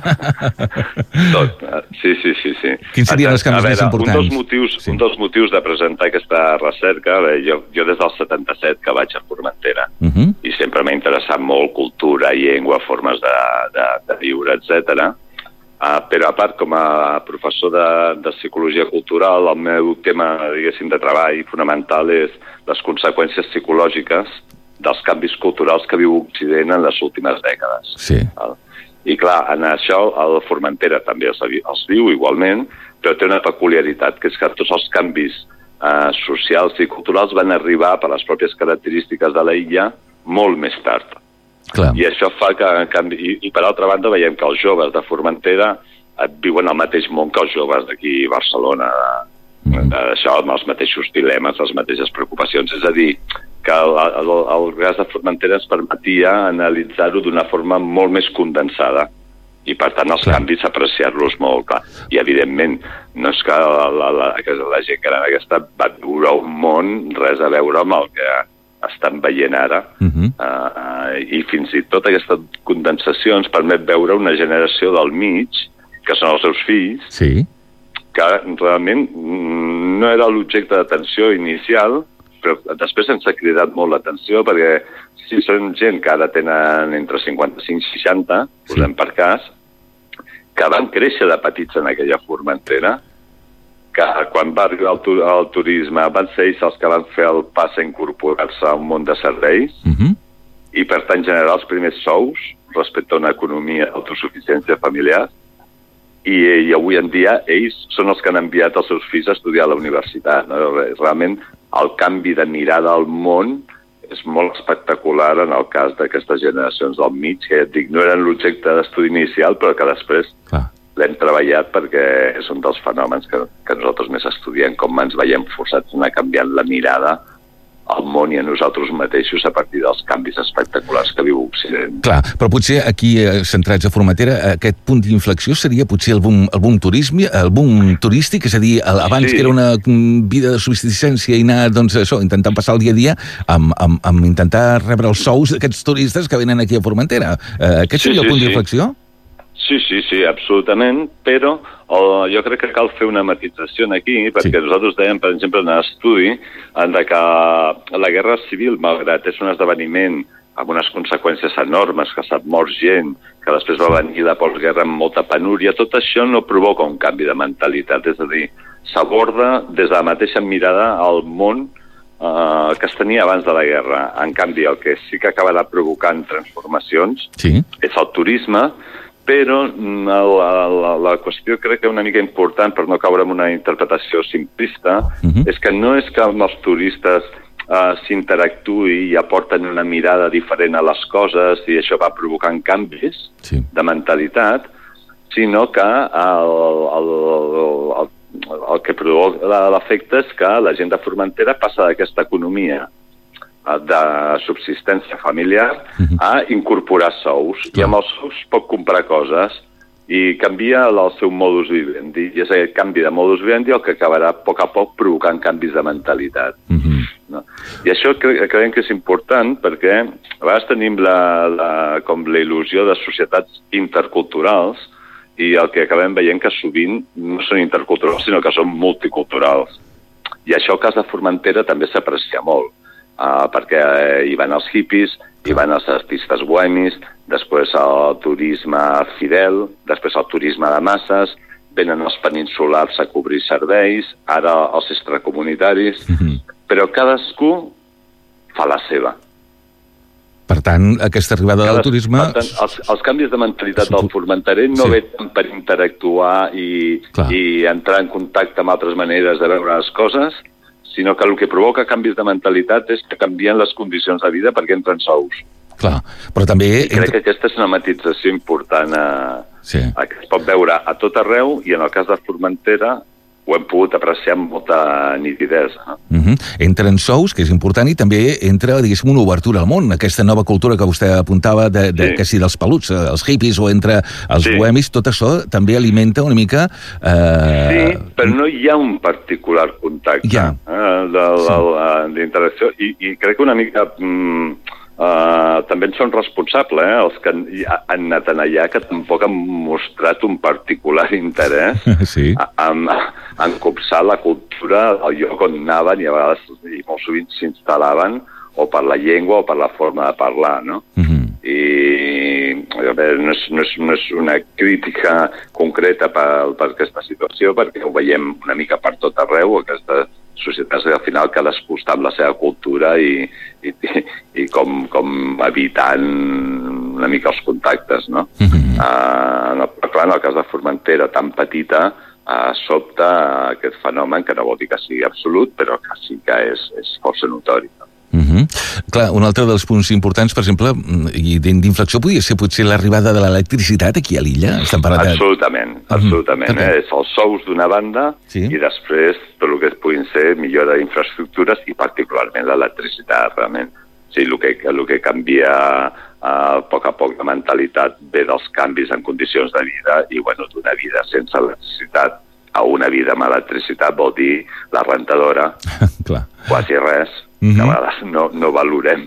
Tot. Sí, sí, sí, sí. Quins serien els canvis veure, més importants? Un dels motius, sí. un dels motius de presentar aquesta recerca, bé, jo, jo des del setanta-set que vaig a Formentera, uh-huh. i sempre m'ha interessat molt cultura, llengua, formes de, de, de viure, etcètera. Uh, però a part, com a professor de, de psicologia cultural, el meu tema, diguéssim, de treball fonamental és les conseqüències psicològiques dels canvis culturals que viu Occident en les últimes dècades. Sí. Uh, I clar, en això el Formentera també els, els viu igualment, però té una peculiaritat, que és que tots els canvis eh, socials i culturals van arribar per les pròpies característiques de la illa molt més tard. Clar. I això fa que, en canvi, i, i per altra banda veiem que els joves de Formentera eh, viuen al mateix món que els joves d'aquí a Barcelona, mm. això amb els mateixos dilemes, les mateixes preocupacions, és a dir, que el, el, el gas de Formentera ens permetia analitzar-ho d'una forma molt més condensada i per tant els clar. canvis apreciar-los molt clar. I evidentment no és que la, la, la, la gent gran aquesta va viure un món res a veure amb el que estan veient ara uh-huh. uh, i fins i tot aquesta condensació ens permet veure una generació del mig, que són els seus fills, sí. que realment no era l'objecte d'atenció inicial, però després ens ha cridat molt l'atenció perquè si són gent que ara tenen entre cinquanta-cinc i seixanta, posem sí. per cas, que van créixer de petits en aquella Formentera, que quan va arribar el, tur el turisme van ser ells els que van fer el pas a incorporar-se a un món de serveis uh-huh. i per tant generar els primers sous respecte a una economia d'autosuficiència familiar i, i avui en dia ells són els que han enviat els seus fills a estudiar a la universitat. No? Realment el canvi de mirada al món és molt espectacular en el cas d'aquestes generacions del mig, que et dic, no eren l'objecte d'estudi inicial, però que després ah. l'hem treballat perquè és un dels fenòmens que, que nosaltres més estudiem, com ens veiem forçats a anar canviant la mirada al món i a nosaltres mateixos a partir dels canvis espectaculars que viu Occident. Clar, però potser aquí, centrats a Formentera, aquest punt d'inflexió seria potser el boom, el boom turisme, el boom turístic, és a dir, el, abans sí. que era una vida de subsistència i anar, doncs, això, intentant passar el dia a dia amb, amb, amb intentar rebre els sous d'aquests turistes que venen aquí a Formentera. Eh, aquest sí, seria sí, el punt sí. d'inflexió? Sí, sí, sí, absolutament, però oh, jo crec que cal fer una matització aquí, perquè sí. Nosaltres dèiem, per exemple, en l'estudi, de que la guerra civil, malgrat és un esdeveniment amb unes conseqüències enormes, que s'ha mort gent, que després va venir la postguerra amb molta penúria, tot això no provoca un canvi de mentalitat, és a dir, s'aborda des de la mateixa mirada al món eh, que es tenia abans de la guerra. En canvi, el que sí que acabarà provocant transformacions sí. és el turisme, però la, la, la qüestió crec que una mica important, per no caure en una interpretació simplista, uh-huh. és que no és que amb els turistes Uh, s'interactuï i aporten una mirada diferent a les coses i això va provocant canvis sí. de mentalitat, sinó que el, el, el, el que provoca l'efecte és que la gent de Formentera passa d'aquesta economia de subsistència familiar uh-huh. a incorporar sous, Clar. I amb els sous pot comprar coses i canvia el seu modus vivendi, i és aquest canvi de modus vivendi el que acabarà a poc a poc provocant canvis de mentalitat. Uh-huh. No? I això cre creiem que és important perquè a vegades tenim la, la, com la il·lusió de societats interculturals i el que acabem veient que sovint no són interculturals sinó que són multiculturals. I això al cas de Formentera també s'aprecia molt, uh, perquè uh, hi van els hippies, hi van els artistes bohemis, després el turisme fidel, després el turisme de masses, venen els peninsulars a cobrir serveis, ara els extracomunitaris, mm-hmm. però cadascú fa la seva. Per tant, aquesta arribada Cada, del turisme... Per tant, els, els canvis de mentalitat Supo... del formenterer no sí. ve tant per interactuar i, i entrar en contacte amb altres maneres de veure les coses, sinó que el que provoca canvis de mentalitat és que canvien les condicions de vida perquè entren sous. Clar, però també... I crec que aquesta és una matització important a, sí. a que es pot veure a tot arreu i en el cas de Formentera ho hem pogut apreciar amb molta nitidesa. No? Uh-huh. Entren sous, que és important, i també entra, diguéssim, una obertura al món, aquesta nova cultura que vostè apuntava, de, de, sí. que si dels peluts, els hippies o entre els sí. bohemis, tot això també alimenta una mica... Eh... Sí, però no hi ha un particular contacte ja. eh, d'interacció, sí. i, i crec que una mica... Mm, Uh, també en són responsables, eh? Els que han, han anat allà, que tampoc han mostrat un particular interès sí. en, en copsar la cultura del lloc on anaven i a vegades i molt sovint s'instal·laven o per la llengua o per la forma de parlar, no? Uh-huh. I a veure, no, és, no, és, no és una crítica concreta per, per aquesta situació, perquè ho veiem una mica per tot arreu, aquesta societats que al final cadascú està amb la seva cultura i, i, i com, com evitant una mica els contactes, no? Mm-hmm. uh, però clar, en el cas de Formentera, tan petita, uh, sobta aquest fenomen, que no vol dir que sigui absolut, però que sí que és, és força notori. No? Mm-hmm. Clar, un altre dels punts importants, per exemple, i d'inflexió podria ser potser l'arribada de l'electricitat aquí a l'illa? Absolutament, absolutament. Mm-hmm. eh? És els sous d'una banda sí. i després tot el que puguin ser millora d'infraestructures i particularment l'electricitat, realment. O sigui, el que, el que canvia a poc a poc la mentalitat ve dels canvis en condicions de vida i, bueno, d'una vida sense electricitat a una vida amb electricitat vol dir la rentadora, quasi res, mm-hmm. que a vegades no, no valorem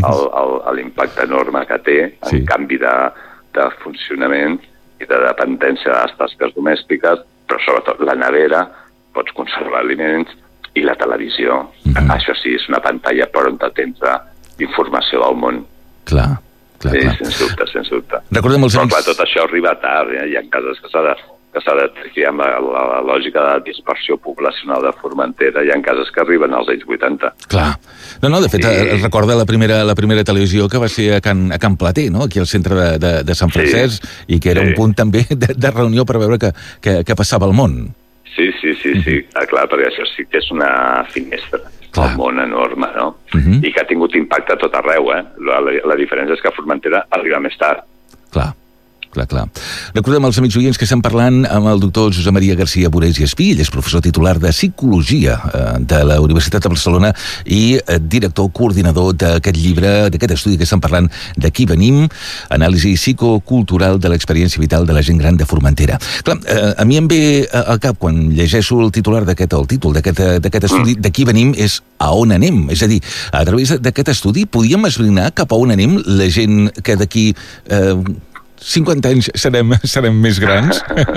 l'impacte enorme que té en sí. canvi de, de funcionament i de dependència de les tasques domèstiques, però sobretot la nevera, pots conservar aliments, i la televisió. Mm-hmm. Això sí, és una pantalla per on tens informació del món. Clar. Clar, sí, clar. sens dubte, sens dubte. Recordem els Però anys... clar, tot això arriba tard, eh? Hi ha cases que s'ha de que s'ha de triar amb la, la, la lògica de dispersió poblacional de Formentera, hi ha cases que arriben als anys vuitanta. Clar. No, no, de fet, I... recorda la primera, la primera televisió que va ser a Can, a Can Plater, no? Aquí al centre de, de, de Sant Francesc, sí. i que era sí. un punt també de, de reunió per veure què que, que passava al món. Sí, sí, sí, sí. Mm-hmm. ah, clar, perquè això sí que és una finestra al món enorme, no? Mm-hmm. I que ha tingut impacte a tot arreu, eh? La, la, la diferència és que a Formentera arriba més tard. Clar. Clar, clar. Recordem als amics oients que estem parlant amb el doctor Josep Maria García Borés i Espill, és professor titular de Psicologia de la Universitat de Barcelona i director coordinador d'aquest llibre, d'aquest estudi que estem parlant d'Aquí venim, anàlisi psicocultural de l'experiència vital de la gent gran de Formentera. Clar, a mi em ve al cap, quan llegeixo el titular d'aquest, el títol d'aquest estudi, d'Aquí venim, és a on anem? És a dir, a través d'aquest estudi podíem esbrinar cap a on anem la gent que d'aquí... Eh, cinquanta anys serem, serem més grans?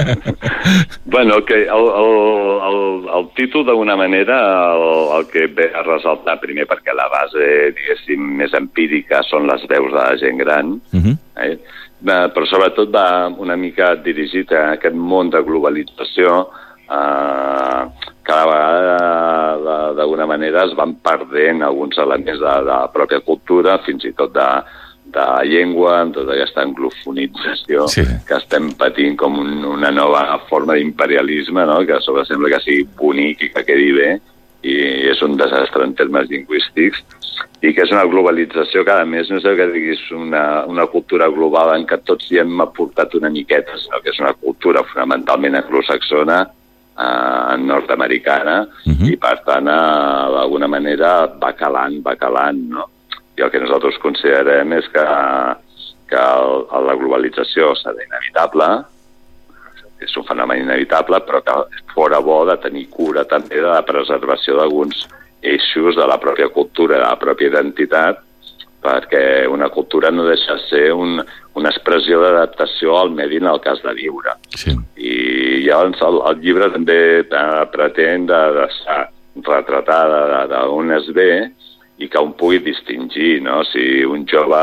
Bueno, que el, el, el, el títol, d'alguna manera, el, el que ve a ressaltar, primer perquè la base, diguéssim, més empírica són les veus de la gent gran, uh-huh. eh? Però sobretot va una mica dirigit a aquest món de globalització, eh, cada vegada d'alguna manera es van perdent alguns elements de, de la pròpia cultura, fins i tot de, de llengua, amb tota aquesta anglofonització sí. que estem patint com un, una nova forma d'imperialisme, no? Que a sobre sembla que sigui bonic i que quedi bé, i és un desastre en termes lingüístics, i que és una globalització que, a més, no és que diguis una, una cultura global en què tots hi hem aportat una miqueta, sinó que és una cultura fonamentalment anglosaxona, eh, nord-americana, uh-huh. i, per tant, eh, d'alguna manera va calant, va calant, no? I el que nosaltres considerem és que, que el, la globalització serà inevitable, és un fenomen inevitable, però que fora bo de tenir cura també de la preservació d'alguns eixos de la pròpia cultura, de la pròpia identitat, perquè una cultura no deixa de ser un, una expressió d'adaptació al medi en el cas de viure. Sí. I llavors el, el llibre també pretén de, de retratar d'on es ve i que un pugui distingir, no? Si un jove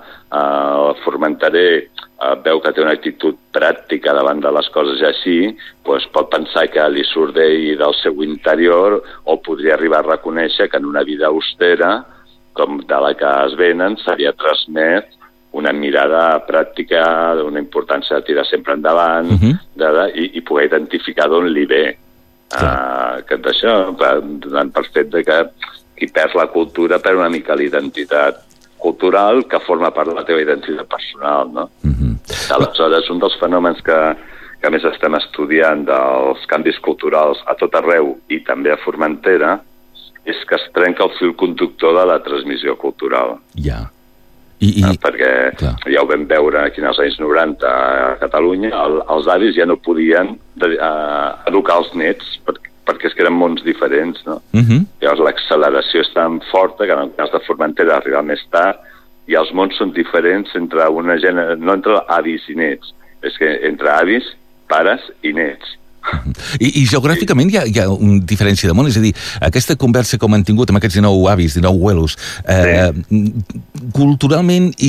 eh, formenterer eh, veu que té una actitud pràctica davant de les coses així, doncs pot pensar que li surt d'ell del seu interior, o podria arribar a reconèixer que en una vida austera, com de la que es venen, seria transmet una mirada pràctica, d'una importància de tirar sempre endavant, uh-huh. de, de, i, i poder identificar d'on li ve. Sí. Uh, que d'això, donant per fet de que qui perd la cultura perd una mica l'identitat cultural que forma part de la teva identitat personal, no? Uh-huh. Aleshores, un dels fenòmens que, que més estem estudiant dels canvis culturals a tot arreu i també a Formentera és que es trenca el fil conductor de la transmissió cultural. Ja. I, i... Eh, perquè clar. Ja ho vam veure aquí en els anys noranta a Catalunya, el, els avis ja no podien de, uh, educar els nets perquè perquè és que eren mons diferents, no? Uh-huh. Llavors l'acceleració és tan forta que en el cas de Formentera arriba més tard i els mons són diferents entre una gent, no entre avis i nets, és que entre avis, pares i nets. I, i geogràficament hi ha, hi ha una diferència de món, és a dir, aquesta conversa com han tingut amb aquests dinou avis, dinou abuelos, eh, sí. culturalment i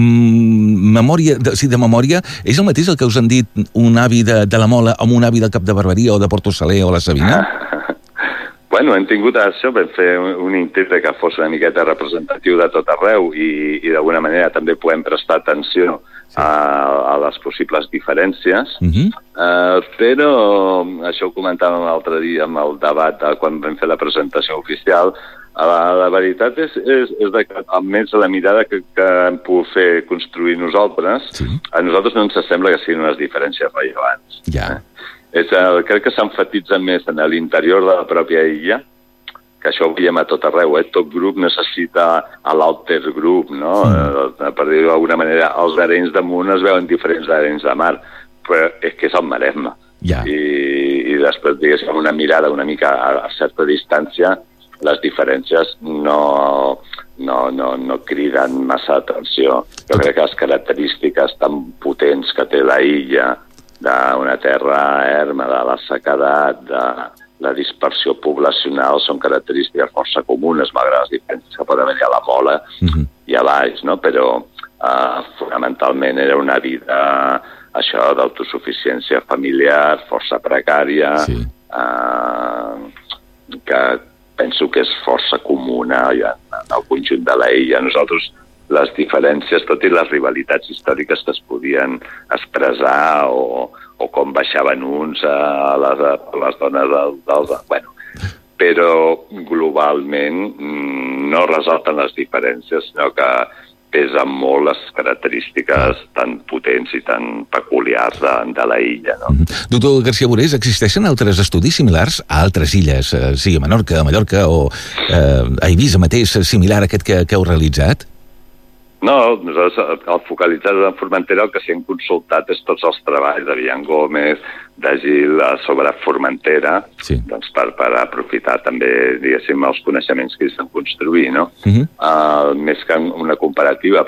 mm, memòria, de, sí, de memòria, és el mateix el que us han dit un avi de, de la Mola amb un avi del Cap de Barberia o de Porto Saler o la Sabina? Bueno, hem tingut això, vam fer un, un intent que fos una miqueta representatiu de tot arreu i, i d'alguna manera també podem prestar atenció sí. a, a les possibles diferències, uh-huh. uh, però això ho comentàvem l'altre dia amb el debat de, quan vam fer la presentació oficial, la, la veritat és, és, és de que almenys la mirada que, que hem pogut fer construir nosaltres, sí. a nosaltres no ens sembla que siguin unes diferències rellevants. Ja. Eh? És, uh, crec que s'enfatitza més en l'interior de la pròpia illa, que això ho veiem a tot arreu, eh? Tot grup necessita a l'alter grup, no? Mm. Uh, per dir-ho d'alguna manera, els arenys damunt es veuen diferents arenys de mar, però és que és el Maresme. Yeah. I, I després, diguéssim, una mirada una mica a, a certa distància, les diferències no, no, no, no criden massa atenció. Jo crec que les característiques tan potents que té la illa, d'una terra erma, de la sequedat, de la dispersió poblacional, són característiques força comunes, malgrat les diferències que pot haver-hi a la Mola uh-huh. i a baix, no? Però eh, fonamentalment era una vida, això, d'autosuficiència familiar, força precària, sí. eh, que penso que és força comuna en, en el conjunt de la illa. Nosaltres les diferències, tot i les rivalitats històriques que es podien expressar o, o com baixaven uns a les, a les dones dels... Del, bueno, però globalment no resolten les diferències, sinó que pesen molt les característiques tan potents i tan peculiars de, de la illa. No? Doctor García Borés, existeixen altres estudis similars a altres illes, eh, sigui a Menorca, a Mallorca o eh, a Eivissa mateix, similar a aquest que, que heu realitzat? No, nosaltres, al focalitzar en Formentera, el que s'hi han consultat és tots els treballs de Villan Gómez, de Gil, sobre Formentera, sí. doncs per, per aprofitar també, diguéssim, els coneixements que s'han construït, no? Uh-huh. uh, més que una comparativa, però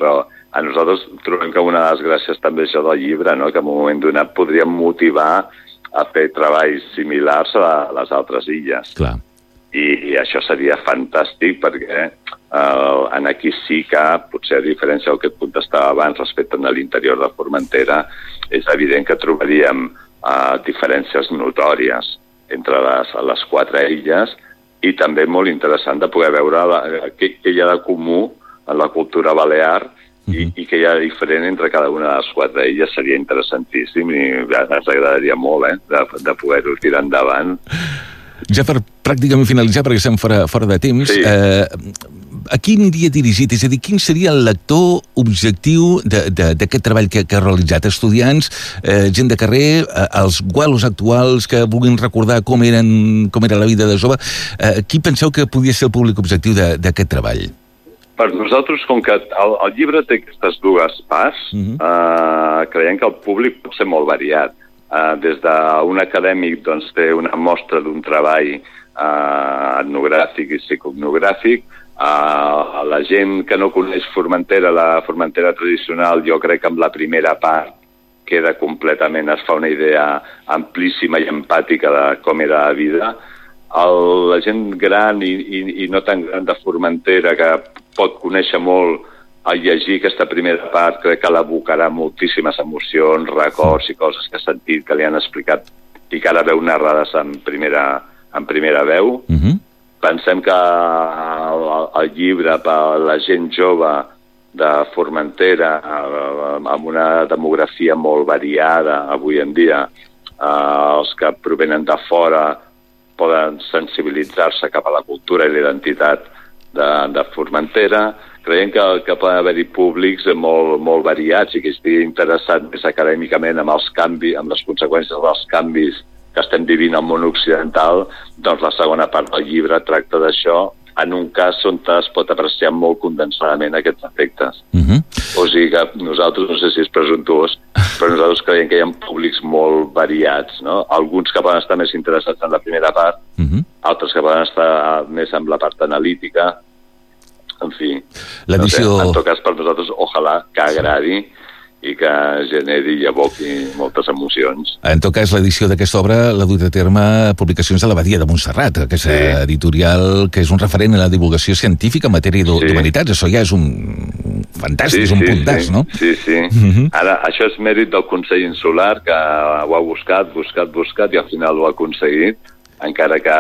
a nosaltres trobem que una de les gràcies també és del llibre, no? Que en un moment donat podríem motivar a fer treballs similars a les altres illes. Clar. I, i això seria fantàstic perquè eh, en aquí sí que, potser a diferència del que et contestava abans respecte a l'interior de Formentera, és evident que trobaríem eh, diferències notòries entre les, les quatre illes i també molt interessant de poder veure la, què, què hi ha de comú en la cultura balear i, i què hi ha de diferent entre cada una de les quatre illes. Seria interessantíssim i ens agradaria molt eh, de, de poder-ho tirar endavant. Ja per pràcticament finalitzar, perquè estem fora, fora de temps, sí. eh, a qui aniria dirigit? És a dir, quin seria el lector objectiu d'aquest treball que, que ha realitzat? Estudiants, eh, gent de carrer, eh, els gualos actuals que vulguin recordar com, eren, com era la vida de jove. Eh, qui penseu que podia ser el públic objectiu d'aquest treball? Per nosaltres, com que el, el llibre té aquestes dues parts, uh-huh. eh, creiem que el públic pot ser molt variat. Uh, des d'un acadèmic doncs, té una mostra d'un treball uh, etnogràfic i psicoetnogràfic. Uh, la gent que no coneix Formentera, la Formentera tradicional, jo crec que amb la primera part queda completament, es fa una idea amplíssima i empàtica de com era la vida. El, la gent gran i, i, i no tan gran de Formentera, que pot conèixer molt al llegir aquesta primera part, crec que l'abocarà moltíssimes emocions, records i coses que ha sentit, que li han explicat i que ara veu narrades en primera, en primera veu. Uh-huh. Pensem que el, el llibre per a la gent jove de Formentera, amb una demografia molt variada avui en dia, eh, els que provenen de fora poden sensibilitzar-se cap a la cultura i l'identitat de, de Formentera. Creiem que, que poden haver-hi públics molt, molt variats i que estigui interessat més acadèmicament amb els canvis, amb les conseqüències dels canvis que estem vivint al món occidental. Doncs la segona part del llibre tracta d'això, en un cas on es pot apreciar molt condensadament aquests efectes. Uh-huh. O sigui que nosaltres, no sé si és presumptuós, però nosaltres creiem que hi ha públics molt variats, no? Alguns que poden estar més interessats en la primera part, uh-huh. altres que poden estar més en la part analítica. En fi, no sé, en tot cas per nosaltres, ojalà que agradi i que generi i evoqui moltes emocions. En tot cas, l'edició d'aquesta obra l'ha dut a terme Publicacions de l'Abadia de Montserrat, aquesta sí. editorial que és un referent en la divulgació científica en matèria d'humanitats. Sí. Això ja és un fantàstic, sí, és un sí, puntàs, sí. no? Sí, sí. Uh-huh. Ara, això és mèrit del Consell Insular, que ho ha buscat, buscat, buscat, i al final ho ha aconseguit, encara que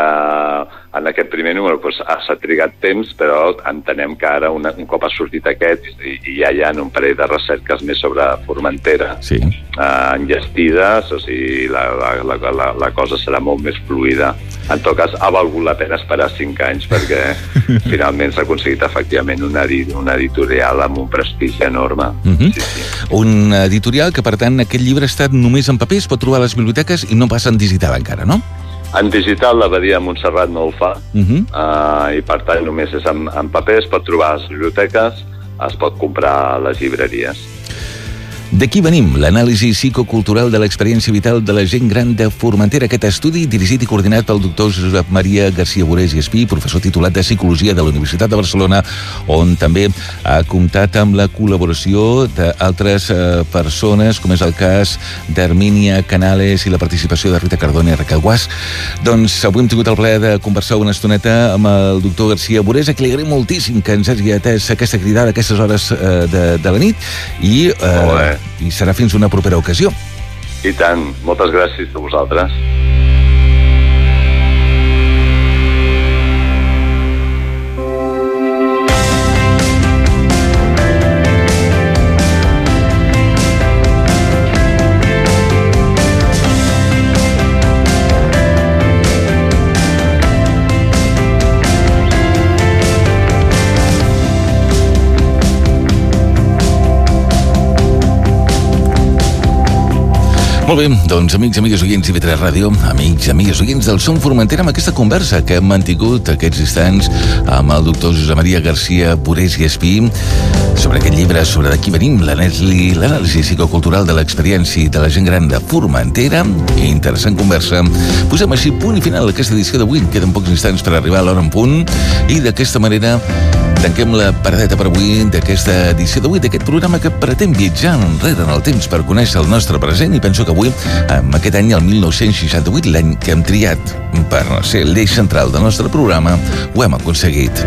en aquest primer número doncs, s'ha trigat temps, però entenem que ara una, un cop ha sortit aquest i, i ja hi ha un parell de recerques més sobre Formentera sí. eh, enllestides, o sigui, la, la, la, la cosa serà molt més fluida. En tot cas, ha valgut la pena esperar cinc anys perquè finalment s'ha aconseguit efectivament una, una editorial amb un prestigi enorme. Uh-huh. sí, sí. Un editorial que, per tant, aquest llibre ha estat només en paper, es pot trobar a les biblioteques i no passa en digital encara, no? En digital l'Abadia de Montserrat no el fa, uh-huh. uh, i per tant només és en, en paper, es pot trobar a les biblioteques, es pot comprar a les llibreries. D'aquí venim, l'anàlisi psicocultural de l'experiència vital de la gent gran de Formentera. Aquest estudi, dirigit i coordinat pel doctor Josep Maria García Borés i Espí, professor titulat de Psicologia de la Universitat de Barcelona, on també ha comptat amb la col·laboració d'altres eh, persones, com és el cas d'Hermínia Canales i la participació de Rita Cardona i Raquel Guas. Doncs avui hem tingut el plaer de conversar una estoneta amb el doctor García Borés, a qui li agraïm moltíssim que ens hagi atès aquesta cridada a aquestes hores eh, de, de la nit, i... Eh, i serà fins una propera ocasió. I tant, moltes gràcies a vosaltres. Molt bé, doncs amics, amigues oients i I V tres Ràdio, amics, amigues oients del Som Formentera, amb aquesta conversa que hem mantingut aquests instants amb el doctor Josep Maria García Borés i Espí sobre aquest llibre, sobre d'aquí venim, l'anàlisi psicocultural de l'experiència de la gent gran de Formentera. Interessant conversa. Posem així punt i final a aquesta edició d'avui. Queden pocs instants per arribar a l'hora en punt i d'aquesta manera tanquem la paradeta per avui d'aquesta edició d'avui, d'aquest programa que pretén viatjar enrere en el temps per conèixer el nostre present, i penso que avui, en aquest any, el mil nou-cents seixanta-vuit, l'any que hem triat per ser l'eix central del nostre programa, ho hem aconseguit.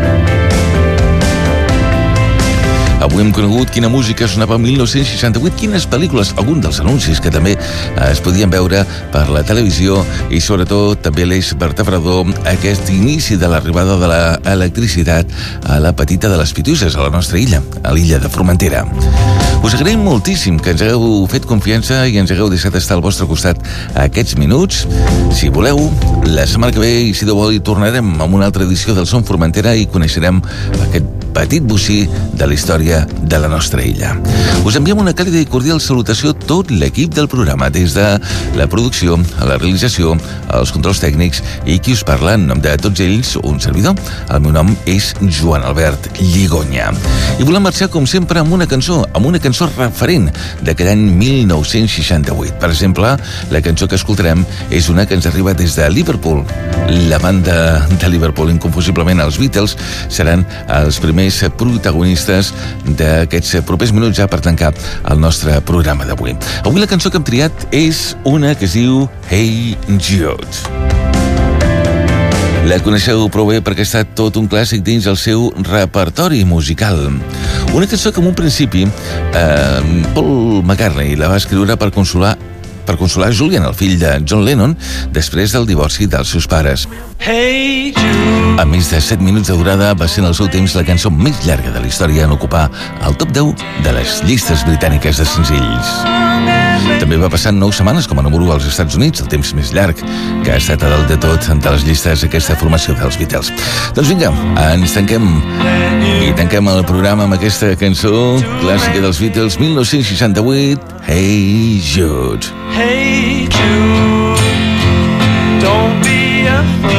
Avui hem conegut quina música sonava el mil nou-cents seixanta-vuit, quines pel·lícules, algun dels anuncis que també es podien veure per la televisió, i sobretot també l'eix vertebrador, aquest inici de l'arribada de l'electricitat a la petita de les Pitiuses, a la nostra illa, a l'illa de Formentera. Us agraïm moltíssim que ens hagueu fet confiança i ens hagueu deixat estar al vostre costat aquests minuts. Si voleu, la setmana que ve, i si de bo, hi tornarem amb una altra edició del Som Formentera i coneixerem aquest petit bocí de la història de la nostra illa. Us enviem una càlida i cordial salutació a tot l'equip del programa, des de la producció, a la realització, als controls tècnics, i qui us parla en nom de tots ells, un servidor. El meu nom és Joan Albert Lligonya. I volem marxar, com sempre, amb una cançó, amb una cançó referent d'aquest any mil nou-cents seixanta-vuit. Per exemple, la cançó que escoltarem és una que ens arriba des de Liverpool. La banda de Liverpool, inconfusiblement els Beatles, seran els primers protagonistes d'aquests propers minuts ja per tancar el nostre programa d'avui. Avui la cançó que hem triat és una que es diu Hey Jude. La coneixeu prou bé perquè ha estat tot un clàssic dins el seu repertori musical. Una cançó que en un principi eh, Paul McCartney la va escriure per consolar per consolar Julian, el fill de John Lennon, després del divorci dels seus pares. Hey Jude. A més de set minuts de durada, va ser en el seu temps la cançó més llarga de la història en ocupar el top deu de les llistes britàniques de senzills. També va passar nou setmanes com a número u als Estats Units, el temps més llarg que ha estat a dalt de tot de les llistes aquesta formació dels Beatles. Doncs vinga, ens tanquem i tanquem el programa amb aquesta cançó clàssica dels Beatles, mil nou-cents seixanta-vuit, Hey Jude. Hey Jude, don't be afraid.